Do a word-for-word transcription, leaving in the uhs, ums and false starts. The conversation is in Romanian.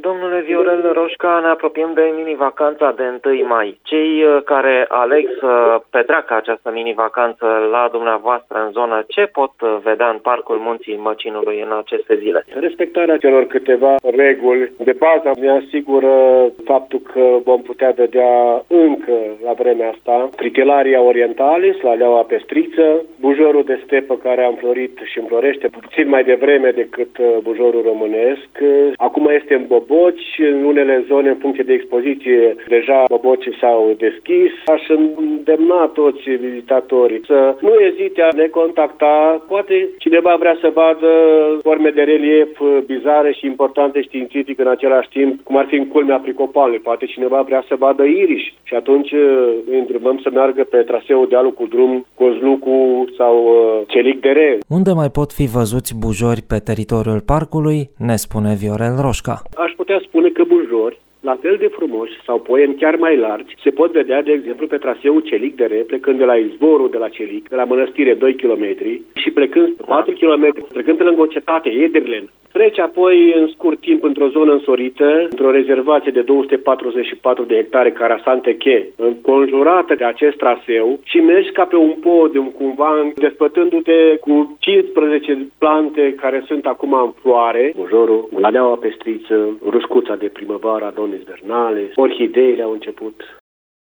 Domnule Viorel Roșca, ne apropiem de mini-vacanța de întâi mai. Cei care aleg să petreacă această mini-vacanță la dumneavoastră în zonă, ce pot vedea în Parcul Munții Măcinului în aceste zile? Respectarea celor câteva reguli de bază ne asigură faptul că vom putea vedea încă la vremea asta Fritillaria orientalis, Laleaua pestriță, bujorul de stepă care a înflorit și înflorește puțin mai devreme decât bujorul românesc. Acum este în boboci, în unele zone, în funcție de expoziție, deja bobocii s-au deschis. Aș îndemna toți vizitatorii să nu ezite a ne contacta. Poate cineva vrea să vadă forme de relief bizare și importante științific în același timp, cum ar fi în culmea Pricopalului. Poate cineva vrea să vadă iriși și atunci îi îndrumăm să meargă pe traseul dealul cu drum Cozlucu sau Celic de Re. Unde mai pot fi văzuți bujori pe teritoriul parcului, ne spune Viorel Roșca. Aș putea spune că bujori la fel de frumoși sau poieni chiar mai largi se pot vedea, de exemplu, pe traseul Celic de Re, plecând de la izvorul de la Celic, de la Mănăstire doi kilometri și plecând patru kilometri, trecând pe lângă o cetate, Ederlen. Trece apoi în scurt timp într-o zonă însorită, într-o rezervație de două sute patruzeci și patru de hectare, Carasante-Che, înconjurată de acest traseu și mergi ca pe un podium, cumva, despătându-te cu cincisprezece plante care sunt acum în floare. Bujorul, Laleaua pestriță, Ruscuța de primăvară, Adonis vernale, orhideile au început.